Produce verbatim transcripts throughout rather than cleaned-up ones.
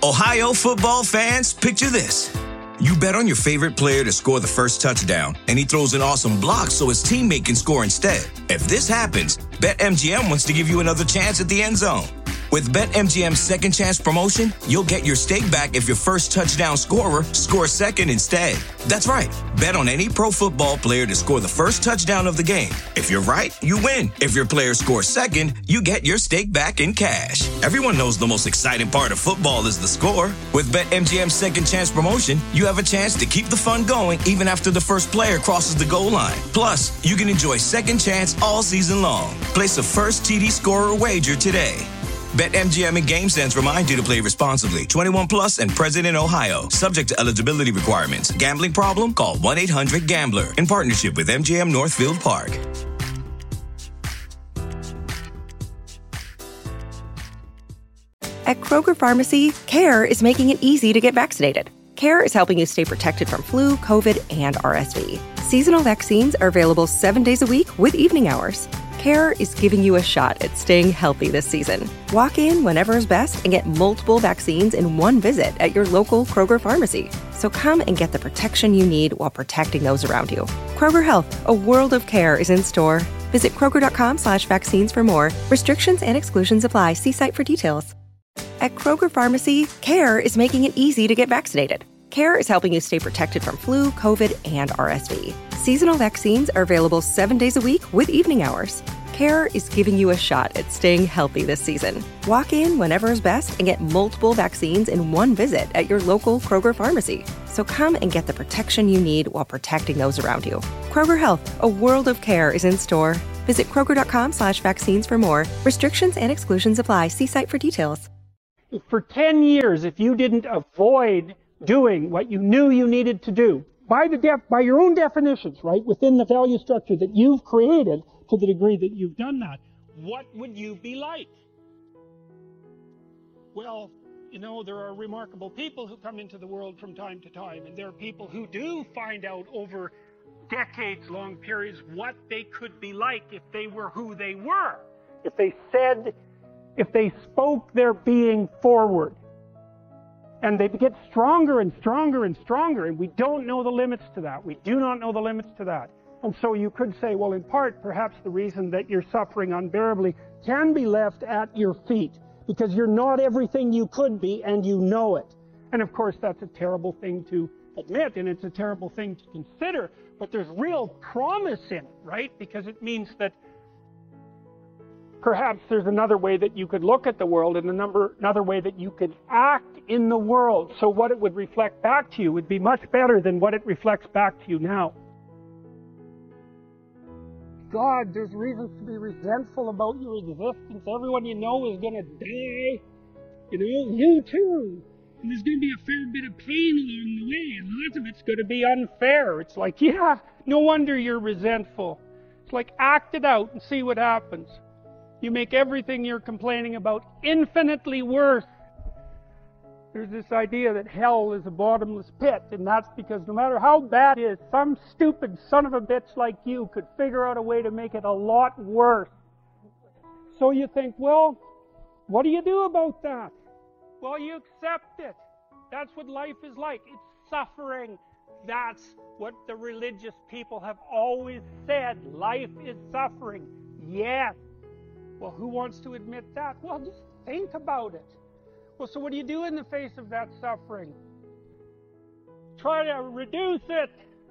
Ohio football fans, picture this. You bet on your favorite player to score the first touchdown, and he throws an awesome block so his teammate can score instead. If this happens, BetMGM wants to give you another chance at the end zone. With BetMGM's Second Chance promotion, you'll get your stake back if your first touchdown scorer scores second instead. That's right. Bet on any pro football player to score the first touchdown of the game. If you're right, you win. If your player scores second, you get your stake back in cash. Everyone knows the most exciting part of football is the score. With BetMGM's Second Chance promotion, you have a chance to keep the fun going even after the first player crosses the goal line. Plus, you can enjoy Second Chance all season long. Place a first T D scorer wager today. BetMGM and GameSense remind you to play responsibly. twenty-one plus and present in Ohio. Subject to eligibility requirements. Gambling problem? Call one eight hundred gambler. In partnership with M G M Northfield Park. At Kroger Pharmacy, CARE is making it easy to get vaccinated. CARE is helping you stay protected from flu, COVID, and R S V. Seasonal vaccines are available seven days a week with evening hours. CARE is giving you a shot at staying healthy this season. Walk in whenever is best and get multiple vaccines in one visit at your local Kroger pharmacy. So come and get the protection you need while protecting those around you. Kroger Health, a world of care is in store. Visit kroger.com slash vaccines for more. Restrictions and exclusions apply. See site for details. At Kroger Pharmacy, CARE is making it easy to get vaccinated. CARE is helping you stay protected from flu, COVID, and R S V. Seasonal vaccines are available seven days a week with evening hours. CARE is giving you a shot at staying healthy this season. Walk in whenever is best and get multiple vaccines in one visit at your local Kroger pharmacy. So come and get the protection you need while protecting those around you. Kroger Health, a world of care is in store. Visit kroger.com slash vaccines for more. Restrictions and exclusions apply. See site for details. For ten years, if you didn't avoid doing what you knew you needed to do, by the def- by your own definitions, right, within the value structure that you've created, to the degree that you've done that, what would you be like? Well, you know, there are remarkable people who come into the world from time to time, and there are people who do find out over decades-long periods what they could be like if they were who they were, if they said, if they spoke their being forward. And they get stronger and stronger and stronger, and we don't know the limits to that. We do not know the limits to that. And so you could say, well, in part, perhaps the reason that you're suffering unbearably can be left at your feet, because you're not everything you could be, and you know it. And of course, that's a terrible thing to admit, and it's a terrible thing to consider, but there's real promise in it, right? Because it means that perhaps there's another way that you could look at the world, and a number, another way that you could act in the world, so what it would reflect back to you would be much better than what it reflects back to you now. God, there's reasons to be resentful about your existence. Everyone you know is going to die. You know, you too. And there's going to be a fair bit of pain along the way, and lots of it's going to be unfair. It's like, yeah, no wonder you're resentful. It's like, act it out and see what happens. You make everything you're complaining about infinitely worse. There's this idea that hell is a bottomless pit, and that's because no matter how bad it is, some stupid son of a bitch like you could figure out a way to make it a lot worse. So you think, well, what do you do about that? Well, you accept it. That's what life is like. It's suffering. That's what the religious people have always said. Life is suffering. Yes. Well, who wants to admit that? Well, just think about it. Well, so what do you do in the face of that suffering? Try to reduce it.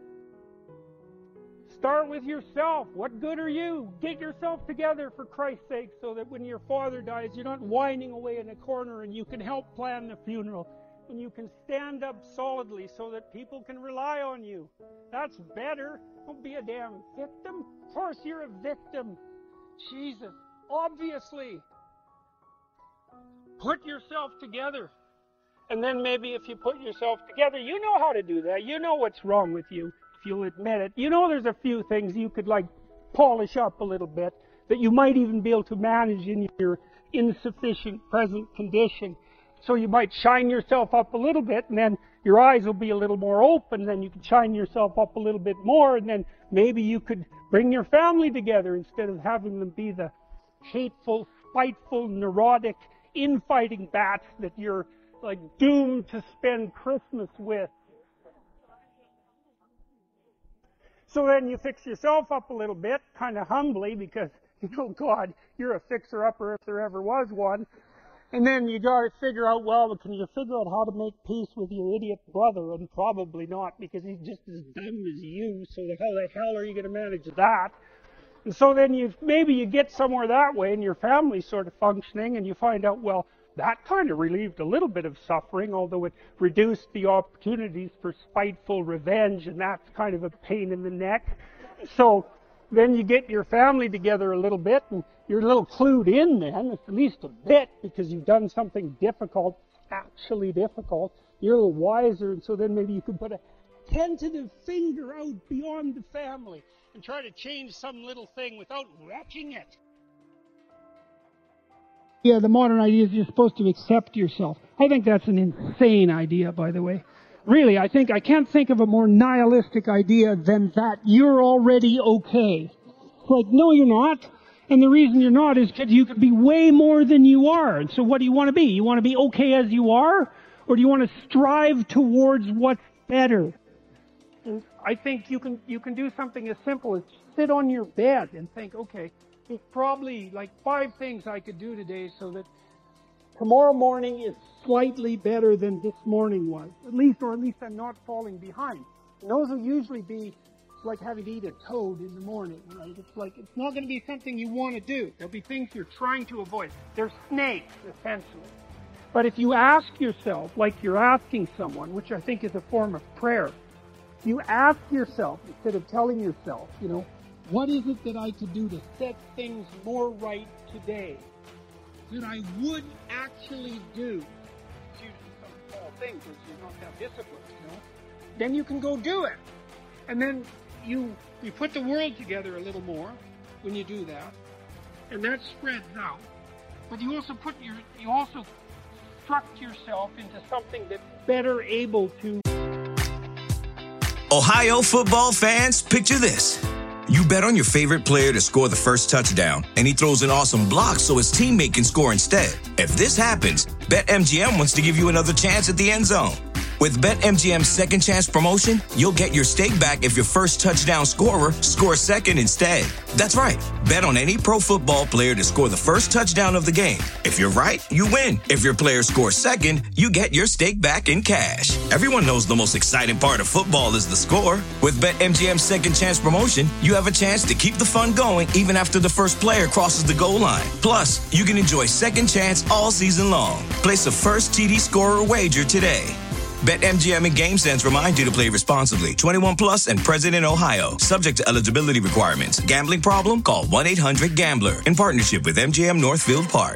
Start with yourself. What good are you? Get yourself together, for Christ's sake, so that when your father dies, you're not whining away in a corner, and you can help plan the funeral, and you can stand up solidly so that people can rely on you. That's better. Don't be a damn victim. Of course you're a victim. Jesus, obviously. Put yourself together. And then maybe if you put yourself together, you know how to do that. You know what's wrong with you, if you'll admit it. You know there's a few things you could, like, polish up a little bit, that you might even be able to manage in your insufficient present condition. So you might shine yourself up a little bit, and then your eyes will be a little more open, then you can shine yourself up a little bit more, and then maybe you could bring your family together instead of having them be the hateful, spiteful, neurotic, infighting bats that you're like doomed to spend Christmas with. So then you fix yourself up a little bit, kind of humbly, because, you know, God, you're a fixer-upper if there ever was one. And then you got to figure out, well, can you figure out how to make peace with your idiot brother? And probably not, because he's just as dumb as you, so how the hell are you going to manage that? And so then you maybe you get somewhere that way, and your family's sort of functioning, and you find out, well, that kind of relieved a little bit of suffering, although it reduced the opportunities for spiteful revenge, and that's kind of a pain in the neck. So then you get your family together a little bit, and you're a little clued in then, at least a bit, because you've done something difficult, actually difficult. You're a little wiser, and so then maybe you can put a tentative finger out beyond the family and try to change some little thing without wrecking it. Yeah, the modern idea is you're supposed to accept yourself. I think that's an insane idea, by the way. Really, I think I can't think of a more nihilistic idea than that you're already okay. It's like, no, you're not. And the reason you're not is because you could be way more than you are. And so what do you want to be? You want to be okay as you are? Or do you want to strive towards what's better? And I think you can you can do something as simple as sit on your bed and think, okay, there's probably like five things I could do today so that tomorrow morning is slightly better than this morning was. At least, or at least I'm not falling behind. And those will usually be like having to eat a toad in the morning, right? It's like, it's not going to be something you want to do. There'll be things you're trying to avoid. They're snakes, essentially. But if you ask yourself, like you're asking someone, which I think is a form of prayer, you ask yourself, instead of telling yourself, you know, what is it that I could do to set things more right today that I would actually do? It's usually some small thing because you're not that disciplined, you know. Then you can go do it. And then you you put the world together a little more when you do that. And that spreads out. But you also put your you also struct yourself into something that's better able to. Ohio football fans, picture this. You bet on your favorite player to score the first touchdown, and he throws an awesome block so his teammate can score instead. If this happens, BetMGM wants to give you another chance at the end zone. With BetMGM's Second Chance promotion, you'll get your stake back if your first touchdown scorer scores second instead. That's right. Bet on any pro football player to score the first touchdown of the game. If you're right, you win. If your player scores second, you get your stake back in cash. Everyone knows the most exciting part of football is the score. With BetMGM's Second Chance promotion, you have a chance to keep the fun going even after the first player crosses the goal line. Plus, you can enjoy Second Chance all season long. Place a first T D scorer wager today. BetMGM and GameSense remind you to play responsibly. twenty-one plus and present in Ohio. Subject to eligibility requirements. Gambling problem? Call one eight hundred gambler. In partnership with M G M Northfield Park.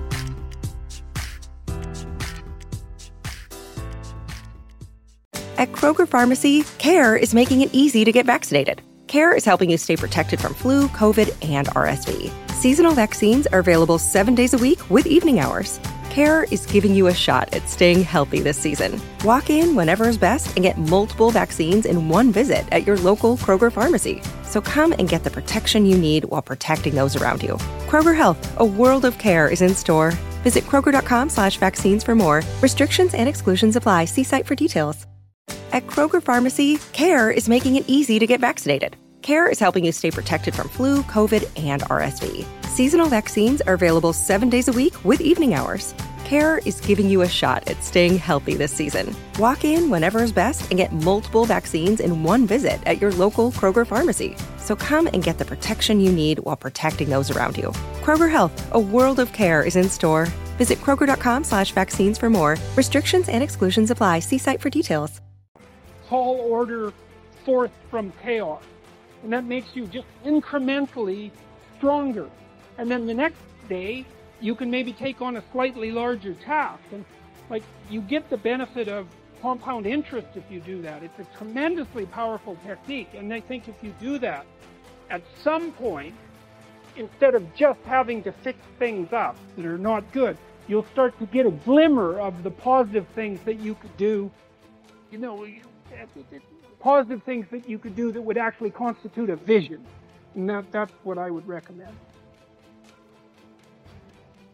At Kroger Pharmacy, CARE is making it easy to get vaccinated. CARE is helping you stay protected from flu, COVID, and R S V. Seasonal vaccines are available seven days a week with evening hours. CARE is giving you a shot at staying healthy this season. Walk in whenever is best and get multiple vaccines in one visit at your local Kroger pharmacy. So come and get the protection you need while protecting those around you. Kroger Health, a world of care is in store. Visit Kroger.com slash vaccines for more. Restrictions and exclusions apply. See site for details. At Kroger Pharmacy, CARE is making it easy to get vaccinated. CARE is helping you stay protected from flu, COVID, and R S V. Seasonal vaccines are available seven days a week with evening hours. CARE is giving you a shot at staying healthy this season. Walk in whenever is best and get multiple vaccines in one visit at your local Kroger pharmacy. So come and get the protection you need while protecting those around you. Kroger Health, a world of care is in store. Visit Kroger.com slash vaccines for more. Restrictions and exclusions apply. See site for details. Tall order forth from chaos. And that makes you just incrementally stronger. And then the next day, you can maybe take on a slightly larger task. And like, you get the benefit of compound interest if you do that. It's a tremendously powerful technique. And I think if you do that, at some point, instead of just having to fix things up that are not good, you'll start to get a glimmer of the positive things that you could do. You know, positive things that you could do that would actually constitute a vision. And that, that's what I would recommend.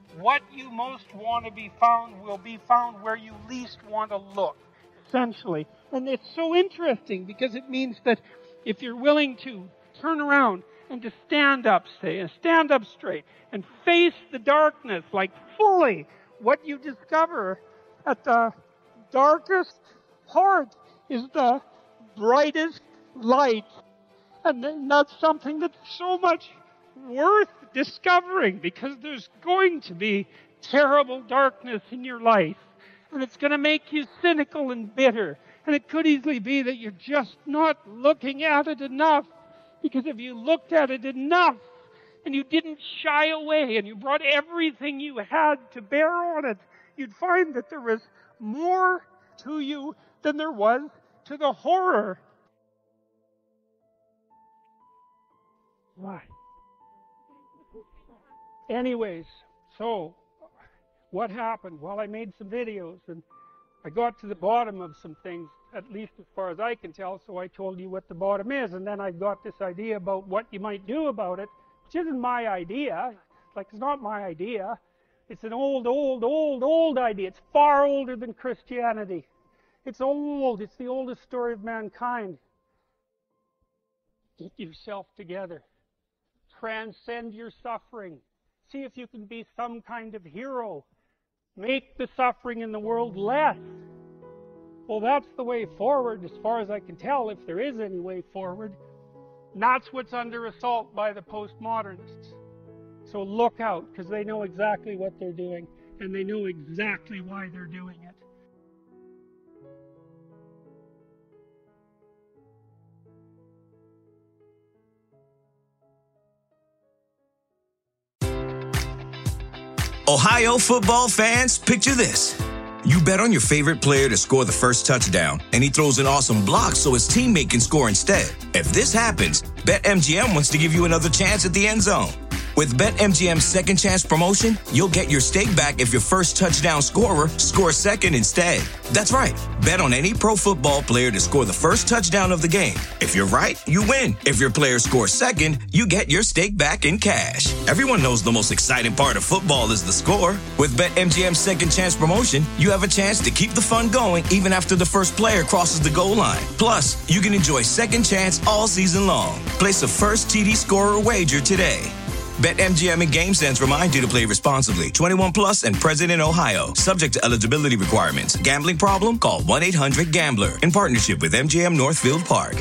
what you most want to be found will be found where you least want to look, essentially. And it's so interesting because it means that if you're willing to turn around and to stand up, say, and stand up straight and face the darkness like fully, what you discover at the darkest part is the brightest light. And that's something that's so much worth discovering, because there's going to be terrible darkness in your life, and it's going to make you cynical and bitter, and it could easily be that you're just not looking at it enough, because if you looked at it enough and you didn't shy away and you brought everything you had to bear on it, you'd find that there was more to you than there was to the horror. Why? Anyways, so what happened? Well, I made some videos and I got to the bottom of some things, at least as far as I can tell, so I told you what the bottom is, and then I got this idea about what you might do about it, which isn't my idea. Like, it's not my idea. It's an old, old, old, old idea. It's far older than Christianity. It's old. It's the oldest story of mankind. Get yourself together. Transcend your suffering. See if you can be some kind of hero. Make the suffering in the world less. Well, that's the way forward, as far as I can tell, if there is any way forward. And that's what's under assault by the postmodernists. So look out, because they know exactly what they're doing, and they know exactly why they're doing it. Ohio football fans, picture this. You bet on your favorite player to score the first touchdown, and he throws an awesome block so his teammate can score instead. If this happens, BetMGM wants to give you another chance at the end zone. With BetMGM's Second Chance promotion, you'll get your stake back if your first touchdown scorer scores second instead. That's right. Bet on any pro football player to score the first touchdown of the game. If you're right, you win. If your player scores second, you get your stake back in cash. Everyone knows the most exciting part of football is the score. With BetMGM's Second Chance promotion, you have a chance to keep the fun going even after the first player crosses the goal line. Plus, you can enjoy Second Chance all season long. Place a first T D scorer wager today. BetMGM and GameSense remind you to play responsibly. twenty-one plus and present in Ohio. Subject to eligibility requirements. Gambling problem? Call one eight hundred gambler. In partnership with M G M Northfield Park.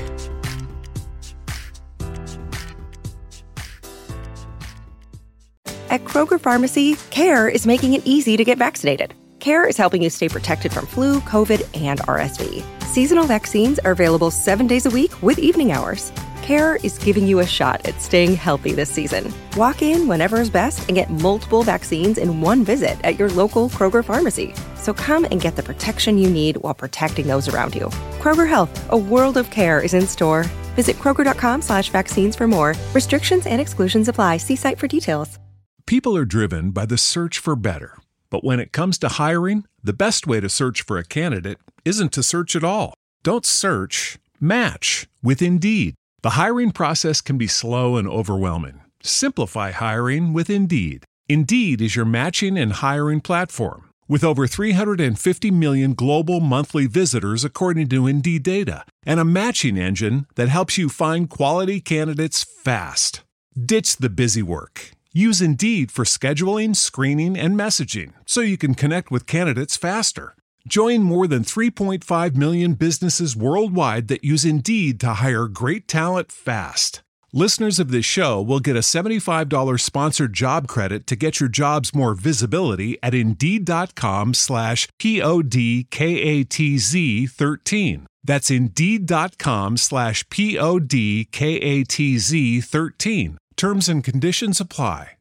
At Kroger Pharmacy, CARE is making it easy to get vaccinated. CARE is helping you stay protected from flu, COVID, and R S V. Seasonal vaccines are available seven days a week with evening hours. CARE is giving you a shot at staying healthy this season. Walk in whenever is best and get multiple vaccines in one visit at your local Kroger pharmacy. So come and get the protection you need while protecting those around you. Kroger Health, a world of care is in store. Visit Kroger.com slash vaccines for more. Restrictions and exclusions apply. See site for details. People are driven by the search for better. But when it comes to hiring, the best way to search for a candidate isn't to search at all. Don't search, match with Indeed. The hiring process can be slow and overwhelming. Simplify hiring with Indeed. Indeed is your matching and hiring platform. With over three hundred fifty million global monthly visitors according to Indeed data, and a matching engine that helps you find quality candidates fast. Ditch the busy work. Use Indeed for scheduling, screening, and messaging so you can connect with candidates faster. Join more than three point five million businesses worldwide that use Indeed to hire great talent fast. Listeners of this show will get a seventy-five dollars sponsored job credit to get your jobs more visibility at Indeed.com slash P-O-D-K-A-T-Z 13. That's Indeed.com slash P-O-D-K-A-T-Z 13. Terms and conditions apply.